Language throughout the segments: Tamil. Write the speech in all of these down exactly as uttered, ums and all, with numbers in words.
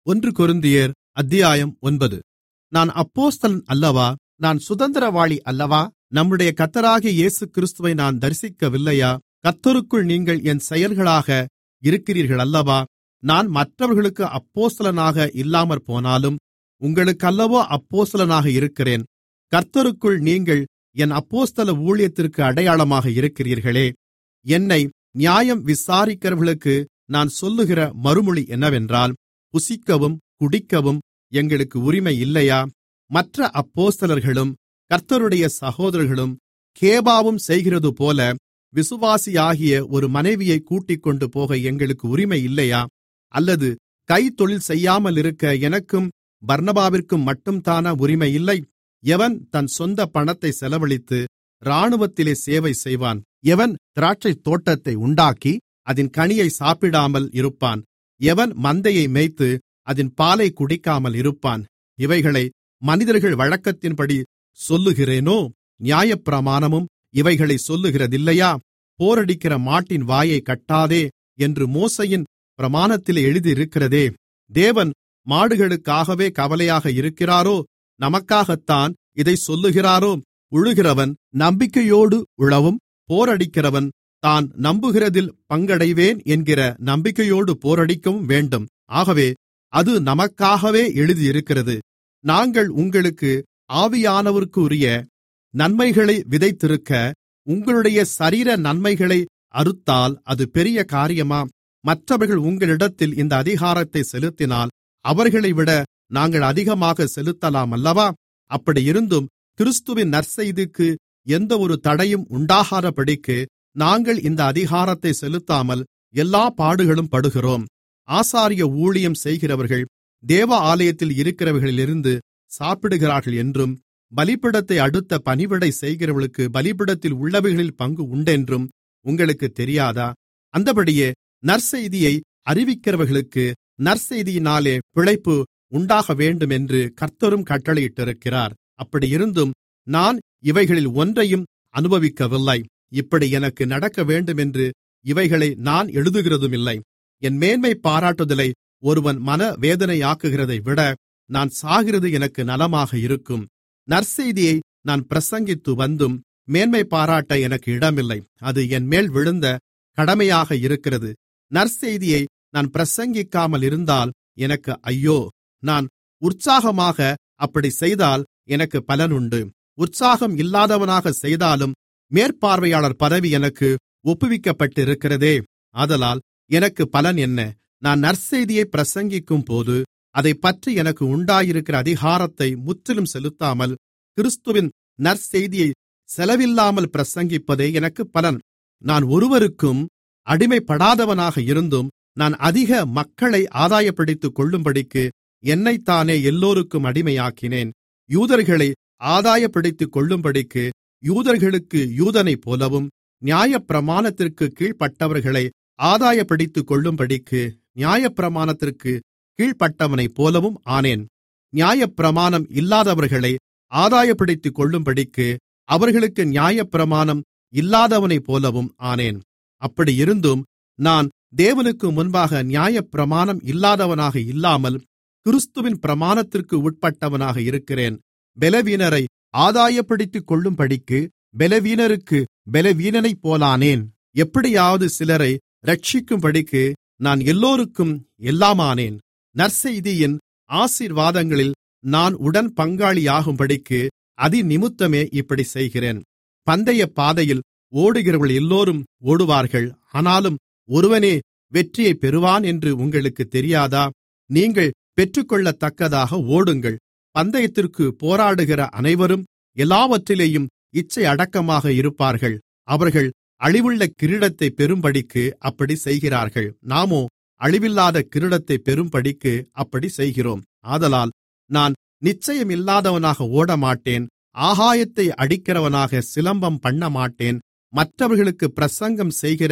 ஒன்று கொரிந்தியர் அத்தியாயம் ஒன்பது. நான் அப்போஸ்தலன் அல்லவா? நான் சுதந்திரவாளி அல்லவா? நம்முடைய கர்த்தராகிய இயேசுகிறிஸ்துவை நான் தரிசிக்கவில்லையா? கர்த்தருக்குள் நீங்கள் என் செயல்களாக இருக்கிறீர்கள் அல்லவா? நான் மற்றவர்களுக்கு அப்போஸ்தலனாக இல்லாமற்போனாலும் உங்களுக்கல்லவோ அப்போஸ்தலனாக இருக்கிறேன். கர்த்தருக்குள் நீங்கள் என் அப்போஸ்தல ஊழியத்திற்கு அடையாளமாக இருக்கிறீர்களே. என்னை நியாயம் விசாரிக்கிறவர்களுக்கு நான் சொல்லுகிற மறுமொழி என்னவென்றால், புசிக்கவும் குடிக்கவும் எங்களுக்கு உரிமை இல்லையா? மற்ற அப்போஸ்தலர்களும் கர்த்தருடைய சகோதரர்களும் கேபாவும் செய்கிறதுபோல விசுவாசியாகிய ஒரு மனைவியைக் கூட்டிக்கொண்டு போக எங்களுக்கு உரிமை இல்லையா? அல்லது கைத்தொழில் செய்யாமலிருக்க எனக்கும் பர்னபாவிற்கும் மட்டும்தானா உரிமை இல்லை? எவன் தன் சொந்த பணத்தை செலவழித்து இராணுவத்திலே சேவை செய்வான்? எவன் திராட்சைத் தோட்டத்தை உண்டாக்கி அதின் கனியை சாப்பிடாமல் இருப்பான்? எவன் மந்தையை மேய்த்து அதின் பாலை குடிக்காமல் இருப்பான்? இவைகளை மனிதர்கள் வழக்கத்தின்படி சொல்லுகிறேனோ? நியாயப்பிரமாணமும் இவைகளை சொல்லுகிறதில்லையா? போரடிக்கிற மாட்டின் வாயைக் கட்டாதே என்று மோசேயின் பிரமாணத்திலே எழுதியிருக்கிறதே. தேவன் மாடுகளுக்காகவே கவலையாக இருக்கிறாரோ? நமக்காகத்தான் இதைச் சொல்லுகிறாரோ? உழுகிறவன் நம்பிக்கையோடு உழவும், போரடிக்கிறவன் தான் நம்புகிறதில் பங்கடைவேன் என்கிற நம்பிக்கையோடு போரடிக்கவும் வேண்டும். ஆகவே அது நமக்காகவே எழுதியிருக்கிறது. நாங்கள் உங்களுக்கு ஆவியானவருக்குரிய நன்மைகளை விதைத்திருக்க, உங்களுடைய சரீர நன்மைகளை அறுத்தால் அது பெரிய காரியமா? மற்றவர்கள் உங்களிடத்தில் இந்த அதிகாரத்தை செலுத்தினால் அவர்களைவிட நாங்கள் அதிகமாக செலுத்தலாம் அல்லவா? அப்படியிருந்தும் கிறிஸ்துவின் நற்செய்திக்கு எந்தவொரு தடையும் உண்டாகாதபடிக்கு நாங்கள் இந்த அதிகாரத்தை செலுத்தாமல் எல்லா பாடுகளும் படுகிறோம். ஆசாரிய ஊழியம் செய்கிறவர்கள் தேவ ஆலயத்தில் இருக்கிறவர்களிலிருந்து சாப்பிடுகிறார்கள் என்றும், பலிபீடத்தை அடுத்த பணிவிடை செய்கிறவர்களுக்கு பலிபீடத்தில் உள்ளவைகளில் பங்கு உண்டென்றும் உங்களுக்கு தெரியாதா? அந்தபடியே நற்செய்தியை அறிவிக்கிறவர்களுக்கு நற்செய்தியினாலே பிழைப்பு உண்டாகவேண்டும் என்று கர்த்தரும் கட்டளையிட்டிருக்கிறார். அப்படியிருந்தும் நான் இவைகளில் ஒன்றையும் அனுபவிக்கவில்லை. இப்படி எனக்கு நடக்கவேண்டும் என்று இவைகளை நான் எழுதுகிறதுமில்லை. என் மேன்மை பாராட்டுதலை ஒருவன் மனவேதனையாக்குகிறதை விட நான் சாகிறது எனக்கு நலமாக இருக்கும். நற்செய்தியை நான் பிரசங்கித்து வந்தும் மேன்மை பாராட்ட எனக்கு இடமில்லை. அது என்மேல் விழுந்த கடமையாக இருக்கிறது. நற்செய்தியை நான் பிரசங்கிக்காமல் இருந்தால் எனக்கு ஐயோ! நான் உற்சாகமாக அப்படி செய்தால் எனக்கு பலனுண்டு. உற்சாகம் இல்லாதவனாக செய்தாலும் மேற்பார்வையாளர் பதவி எனக்கு ஒப்புவிக்கப்பட்டிருக்கிறதே. ஆதலால் எனக்கு பலன் என்ன? நான் நற்செய்தியை பிரசங்கிக்கும்போது அதைப்பற்றி எனக்கு உண்டாயிருக்கிற அதிகாரத்தை முற்றிலும் செலுத்தாமல் கிறிஸ்துவின் நற்செய்தியை செலவில்லாமல் பிரசங்கிப்பதே எனக்கு பலன். நான் ஒருவருக்கும் அடிமைப்படாதவனாக இருந்தும் நான் அதிக மக்களை ஆதாயப்படுத்திக் கொள்ளும்படிக்கு என்னைத்தானே எல்லோருக்கும் அடிமையாக்கினேன். யூதர்களை ஆதாயப்படுத்திக் கொள்ளும்படிக்கு யூதர்களுக்கு யூதனைப் போலவும், நியாயப்பிரமாணத்திற்கு கீழ்ப்பட்டவர்களை ஆதாயப்படுத்திக் கொள்ளும்படிக்கு நியாயப்பிரமாணத்திற்கு கீழ்ப்பட்டவனைப் போலவும் ஆனேன். நியாயப்பிரமாணம் இல்லாதவர்களை ஆதாயப்படுத்திக் கொள்ளும்படிக்கு அவர்களுக்கு நியாயப்பிரமாணம் இல்லாதவனைப் போலவும் ஆனேன். அப்படியிருந்தும் நான் தேவனுக்கு முன்பாக நியாயப்பிரமாணம் இல்லாதவனாக இல்லாமல் கிறிஸ்துவின் பிரமாணத்திற்கு உட்பட்டவனாக இருக்கிறேன். பலவீனரை ஆதாயப்படுத்திக் கொள்ளும்படிக்கு பலவீனருக்கு பலவீனனைப் போலானேன். எப்படியாவது சிலரை இரட்சிக்கும்படிக்கு நான் எல்லோருக்கும் எல்லாமானேன். நற்செய்தியின் ஆசீர்வாதங்களில் நான் உடன் பங்காளியாகும்படிக்கு அதிநிமித்தமே இப்படி செய்கிறேன். பந்தய பாதையில் ஓடுகிறவர்கள் எல்லோரும் ஓடுவார்கள், ஆனாலும் ஒருவனே வெற்றியைப் பெறுவான் என்று உங்களுக்கு தெரியாதா? நீங்கள் பெற்றுக்கொள்ளத்தக்கதாக ஓடுங்கள். பந்தயத்திற்கு போராடுகிற அனைவரும் எல்லாவற்றிலேயும் இச்சை அடக்கமாக இருப்பார்கள். அவர்கள் அழிவுள்ள கிரீடத்தை பெறும்படிக்கு அப்படி செய்கிறார்கள். நாமோ அழிவில்லாத கிரீடத்தை பெறும்படிக்கு அப்படி செய்கிறோம். ஆதலால் நான் நிச்சயமில்லாதவனாக ஓடமாட்டேன். ஆகாயத்தை அடிக்கிறவனாக சிலம்பம் பண்ணமாட்டேன். மற்றவர்களுக்கு பிரசங்கம் செய்கிற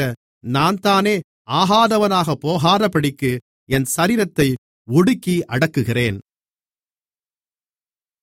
நான்தானே ஆகாதவனாக போகாதபடிக்கு என் சரீரத்தை ஒடுக்கி அடக்குகிறேன்.